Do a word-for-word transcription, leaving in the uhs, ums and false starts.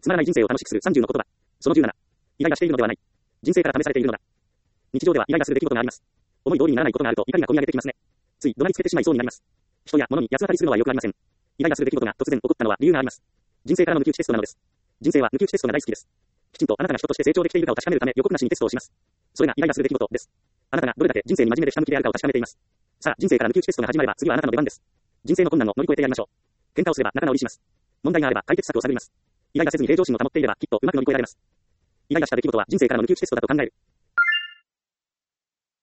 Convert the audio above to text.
つまらない人生を楽しくするさんじゅうの言葉。そのじゅうなな。イライラしているのではない。人生から試されているのだ。日常ではイライラする出来事があります。思い通りにならないことがあると怒りがこみ上げてきますね。つい怒鳴りつけてしまいそうになります。人や物に八つ当たりするのはよくありません。イライラする出来事が突然起こったのは理由があります。人生からの抜き打ちテストなのです。人生は抜き打ちテストが大好きです。きちんとあなたが人として成長できているかを確かめるため予告なしにテストをします。それがイライラする出来事です。あなたがどれだけ人生に真面目で下向きであるかを確かめています。さあ、人生から抜き打ちテストが始まれば次はあなたの出番です。人生の困難を乗り越えてやりましょう。喧嘩をすれば仲直りします。問題があれば解決策を探ります。イライラせずに平常心を保っていればきっとうまく乗り越えられます。イライラした出来事は人生からの抜き打ちテストだと考える。